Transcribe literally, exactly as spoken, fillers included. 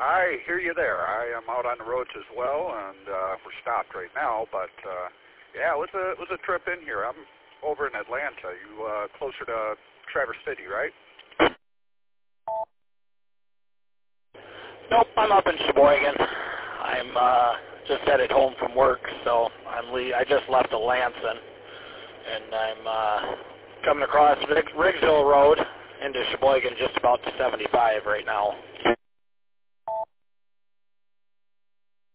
I hear you there. I am out on the roads as well, and uh, we're stopped right now. But uh, yeah, it was a it was a trip in here. I'm over in Atlanta. You uh, closer to Traverse City, right? Nope, I'm up in Sheboygan. I'm uh, just headed home from work, so I'm le- I just left the Lansing, and I'm uh, coming across Rig- Riggsville Road into Sheboygan, just about to seventy-five right now.